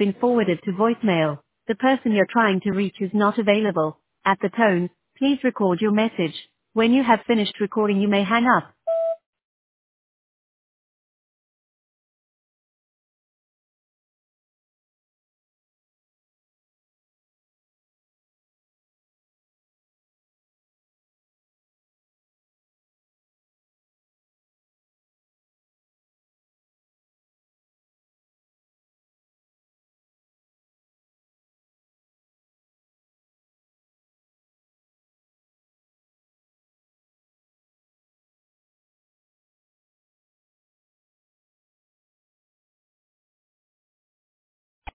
been forwarded to voicemail. The person you're trying to reach is not available. At the tone, please record your message. When you have finished recording, you may hang up.